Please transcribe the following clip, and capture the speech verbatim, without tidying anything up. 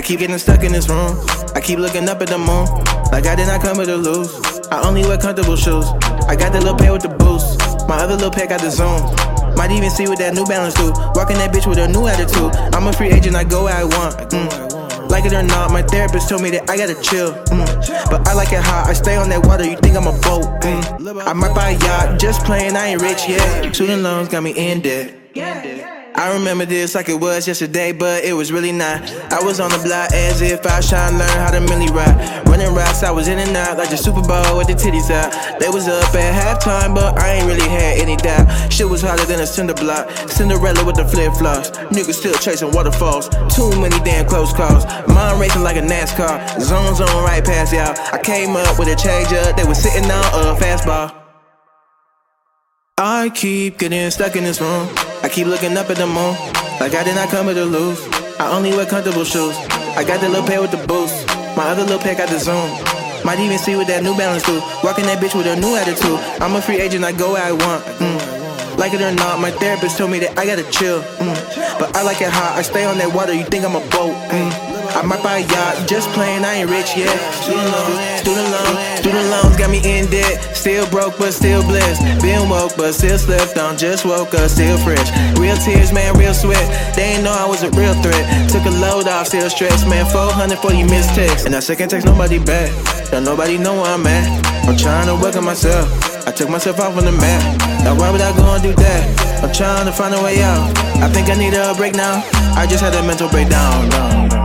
keep getting stuck in this room. I keep looking up at the moon, like I did not come here to lose. I only wear comfortable shoes. I got the little pair with the boost. My other little pair got the zoom. Might even see what that New Balance do. Walking that bitch with a new attitude. I'm a free agent, I go where I want. Mm. Like it or not, my therapist told me that I gotta chill. Mm. But I like it hot, I stay on that water, you think I'm a boat. Mm. I might buy a yacht, just playing, I ain't rich yet. Student loans got me in debt. I remember this like it was yesterday, but it was really not. I was on the block as if I was trying to learn how to milli ride. Running routes, I was in and out like the Super Bowl with the titties out. They was up at halftime, but I ain't really had any doubt. Shit was hotter than a cinder block. Cinderella with the flip-flops. Niggas still chasing waterfalls. Too many damn close calls. Mine racing like a NASCAR. Zone zone right past y'all. I came up with a change up. They was sitting on a fastball. I keep getting stuck in this room. I keep looking up at the moon, like I did not come here to lose. I only wear comfortable shoes. I got the little pair with the boost. My other little pair got the zoom. Might even see what that New Balance do. Walking that bitch with a new attitude. I'm a free agent, I go where I want. Mm. Like it or not, my therapist told me that I gotta chill. Mm. But I like it hot, I stay on that water, you think I'm a boat. Mm. I might buy a yacht, just playing, I ain't rich yet. Student loans, student loans, student loans got me in debt. Still broke, but still blessed. Been woke, but still slept on. Just woke up, still fresh. Real tears, man, real sweat. They ain't know I was a real threat. Took a load off, still stressed, man. four hundred for you missed text. And I second text nobody back. Don't nobody know where I'm at. I'm trying to work on myself. I took myself off on the map. Now why would I go and do that? I'm trying to find a way out. I think I need a break now. I just had a mental breakdown.